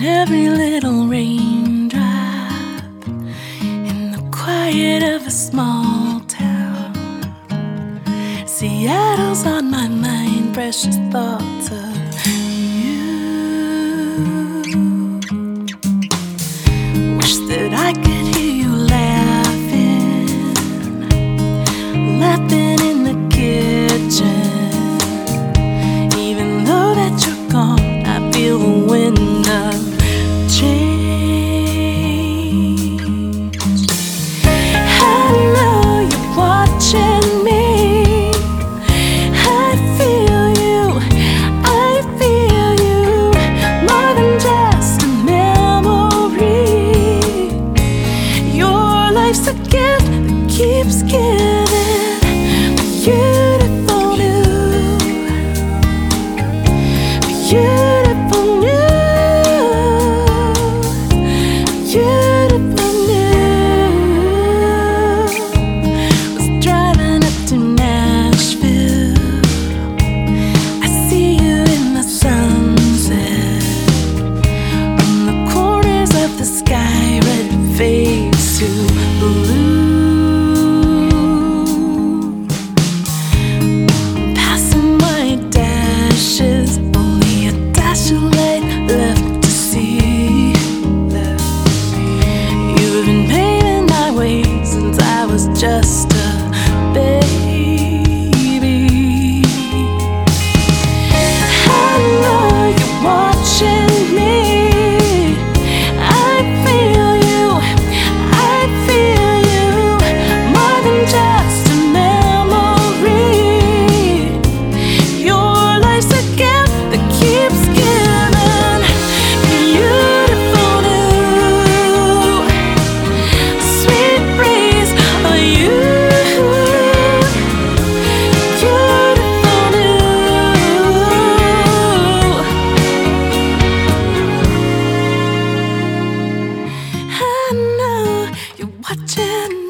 every little raindrop in the quiet of a small town. Seattle's on my mind, precious thoughts of you. Wish that I could hear you laughing, laughing in the kitchen. Even though that you're gone, I feel the wind of change. I know you're watching me. I feel you, I feel you. More than just a memory. Your life's a gift that keeps giving. Beautiful new, beautiful new. Beautiful news. Was driving up to Nashville. I see you in the sunset. On the corners of the sky, red fades to blue. Passing white dashes, only a dash of light left to see. You've been paving my way since I was just a baby. I know you're watching me. I feel you, I feel you. More than just a memory. Your life's a gift that keeps giving. Beautiful new. Sweet breeze of you. Beautiful new. I know you're watching